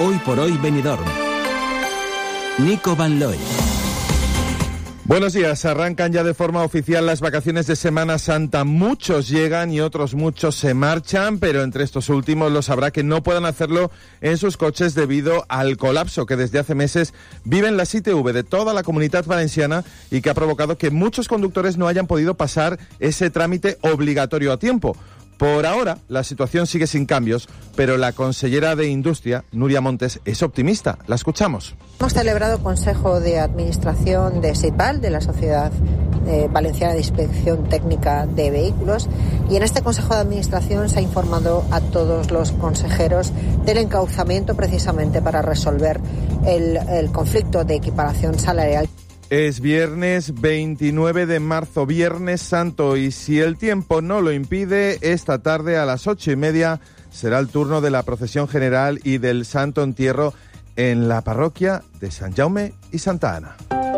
Hoy por hoy Benidorm. Nico Van Looy. Buenos días. Arrancan ya de forma oficial las vacaciones de Semana Santa. Muchos llegan y otros muchos se marchan, pero entre estos últimos los habrá que no puedan hacerlo en sus coches debido al colapso que desde hace meses viven las ITV de toda la Comunidad Valenciana y que ha provocado que muchos conductores no hayan podido pasar ese trámite obligatorio a tiempo. Por ahora, la situación sigue sin cambios, pero la consellera de Industria, Núria Montes, es optimista. La escuchamos. Hemos celebrado Consejo de Administración de SITVAL, de la Sociedad Valenciana de Inspección Técnica de Vehículos, y en este Consejo de Administración se ha informado a todos los consejeros del encauzamiento precisamente para resolver el conflicto de equiparación salarial. Es viernes 29 de marzo, Viernes Santo, y si el tiempo no lo impide, esta tarde a las 8:30 será el turno de la procesión general y del Santo Entierro en la parroquia de Sant Jaume y Santa Ana.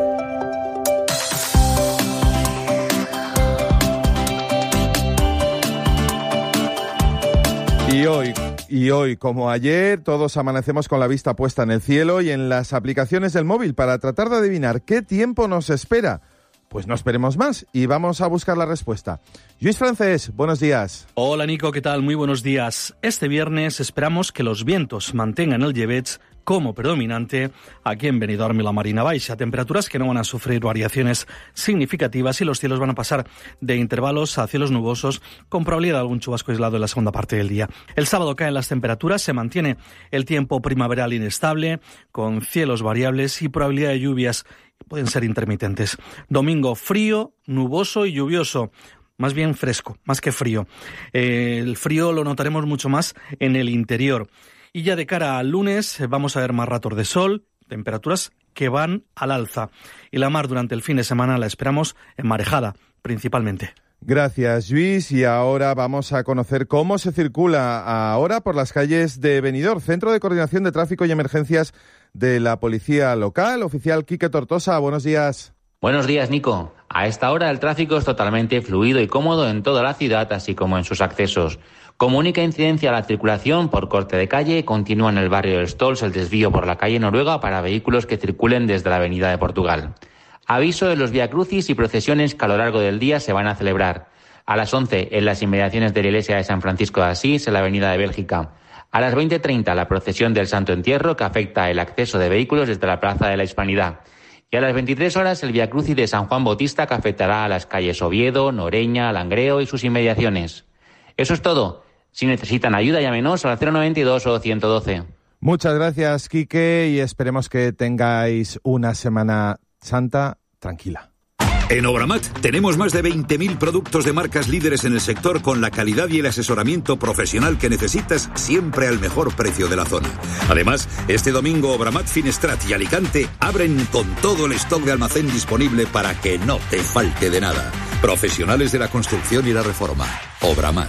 Y hoy, como ayer, todos amanecemos con la vista puesta en el cielo y en las aplicaciones del móvil para tratar de adivinar qué tiempo nos espera. Pues no esperemos más y vamos a buscar la respuesta. Lluís Francés, buenos días. Hola Nico, ¿qué tal? Muy buenos días. Este viernes esperamos que los vientos mantengan el llebeig como predominante aquí en Benidorm y la Marina Baixa. Temperaturas que no van a sufrir variaciones significativas y los cielos van a pasar de intervalos a cielos nubosos con probabilidad de algún chubasco aislado en la segunda parte del día. El sábado caen las temperaturas, se mantiene el tiempo primaveral inestable con cielos variables y probabilidad de lluvias pueden ser intermitentes. Domingo frío, nuboso y lluvioso. Más bien fresco, más que frío. El frío lo notaremos mucho más en el interior. Y ya de cara al lunes vamos a ver más ratos de sol, temperaturas que van al alza. Y la mar durante el fin de semana la esperamos enmarejada, principalmente. Gracias, Lluís. Y ahora vamos a conocer cómo se circula ahora por las calles de Benidorm, Centro de Coordinación de Tráfico y Emergencias de la Policía Local. Oficial Quique Tortosa, buenos días. Buenos días, Nico. A esta hora el tráfico es totalmente fluido y cómodo en toda la ciudad, así como en sus accesos. Como única incidencia a la circulación por corte de calle, continúa en el barrio del Stolz el desvío por la calle Noruega para vehículos que circulen desde la avenida de Portugal. Aviso de los viacrucis y procesiones que a lo largo del día se van a celebrar. A las 11 en las inmediaciones de la iglesia de San Francisco de Asís, en la avenida de Bélgica. A las 20:30 la procesión del Santo Entierro, que afecta el acceso de vehículos desde la Plaza de la Hispanidad. Y a las 23 horas el viacrucis de San Juan Bautista, que afectará a las calles Oviedo, Noreña, Langreo y sus inmediaciones. Eso es todo. Si necesitan ayuda, llámenos al 092 o 112. Muchas gracias, Quique, y esperemos que tengáis una Semana Santa tranquila. En Obramat tenemos más de 20.000 productos de marcas líderes en el sector con la calidad y el asesoramiento profesional que necesitas siempre al mejor precio de la zona. Además, este domingo Obramat Finestrat y Alicante abren con todo el stock de almacén disponible para que no te falte de nada. Profesionales de la construcción y la reforma. Obramat.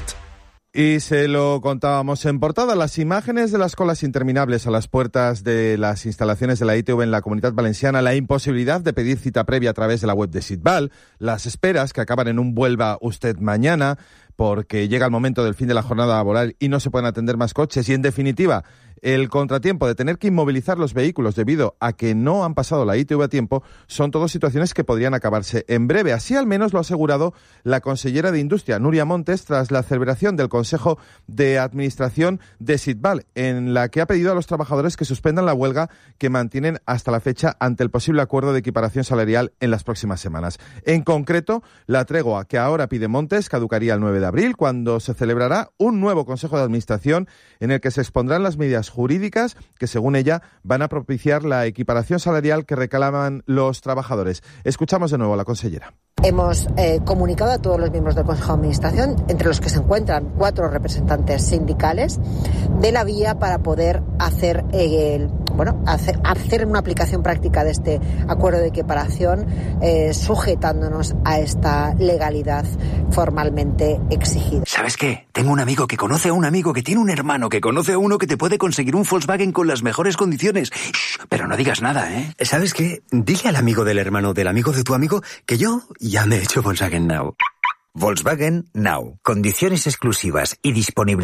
Y se lo contábamos en portada, las imágenes de las colas interminables a las puertas de las instalaciones de la ITV en la Comunidad Valenciana, la imposibilidad de pedir cita previa a través de la web de SITVAL, las esperas que acaban en un vuelva usted mañana porque llega el momento del fin de la jornada laboral y no se pueden atender más coches y, en definitiva, el contratiempo de tener que inmovilizar los vehículos debido a que no han pasado la ITV a tiempo, son todas situaciones que podrían acabarse en breve. Así al menos lo ha asegurado la consellera de Industria, Núria Montes, tras la celebración del Consejo de Administración de SITVAL, en la que ha pedido a los trabajadores que suspendan la huelga que mantienen hasta la fecha ante el posible acuerdo de equiparación salarial en las próximas semanas. En concreto, la tregua que ahora pide Montes caducaría el 9 de abril, cuando se celebrará un nuevo Consejo de Administración en el que se expondrán las medidas jurídicas que, según ella, van a propiciar la equiparación salarial que reclaman los trabajadores. Escuchamos de nuevo a la consellera. Hemos comunicado a todos los miembros del Consejo de Administración, entre los que se encuentran 4 representantes sindicales, de la vía para poder hacer una aplicación práctica de este acuerdo de equiparación, sujetándonos a esta legalidad formalmente exigida. ¿Sabes qué? Tengo un amigo que conoce a un amigo que tiene un hermano que conoce a uno que te puede conseguir un Volkswagen con las mejores condiciones. Shh, pero no digas nada, ¿eh? ¿Sabes qué? Dile al amigo del hermano del amigo de tu amigo que yo ya me he hecho Volkswagen Now. Volkswagen Now. Condiciones exclusivas y disponibilidad.